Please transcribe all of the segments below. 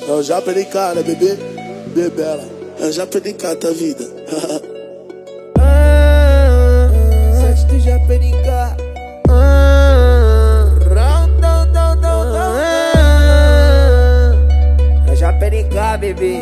É o Japa de cara, bebê, bebela. É o Japa de cara, tá vida. Sete do Japa de cara. É o Japa de cara, bebê.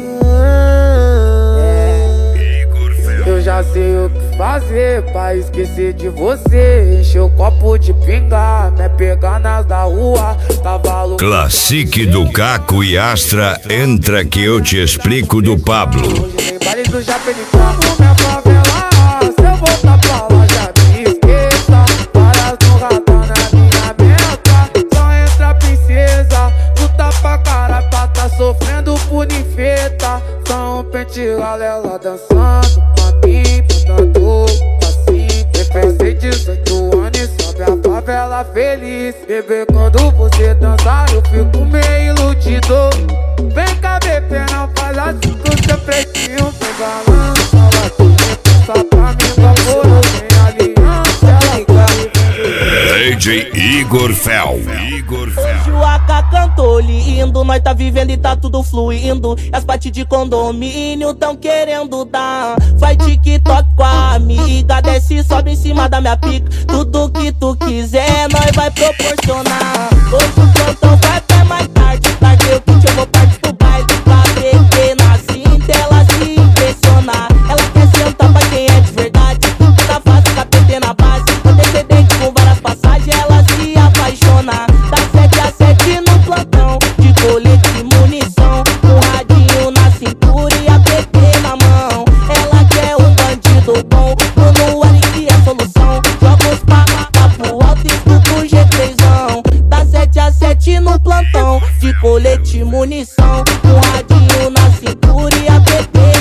Eu já sei o que fazer pra esquecer de você. Encher o copo de pinga, me pegar nas da rua. Cavalo. Classique do Caco e Astra, entra que eu te explico do Pablo. Hoje tem baile do Japenicano, minha favela. Se eu voltar pra lá já me esqueça. Várias no radar na minha meta. Só entra princesa, luta pra caralho pra tá sofrendo por ninfeta. Só um pente galela dançando. Tanto assim, pensei 18 anos e sobe a favela feliz. Bebê, quando você dançar eu fico meio iludido. Vem cá, bebê, não faz assim com seu pretinho. Vem balança, ela tem só pra mim, favor, sem aliança. Ela DJ Igor Fel. Hoje o AK cantou lindo, nós tá vivendo e tá tudo fluindo. As partes de condomínio tão querendo dar. Faz TikTok com a amiga, desce e sobe em cima da minha pica. Tudo que tu quiser, nós vai proporcionar. Hoje o plantão vai até mais tarde. Larguei o kit, eu vou partir pro baile. Pra beber na cinta, ela se impressionar. Ela quer sentar pra quem é de verdade. Toda fase, capetê na base. Antecedente com várias passagens, ela se apaixonar. Da 7 a 7 no plantão, de colete e munição. Com radinho na cintura e a PT na mão. Ela quer um bandido bom, no ar que é solução. Joga os papo alto e escuta o G3zão. Da 7 a 7 no plantão, de colete e munição. Com radinho na cintura e a PT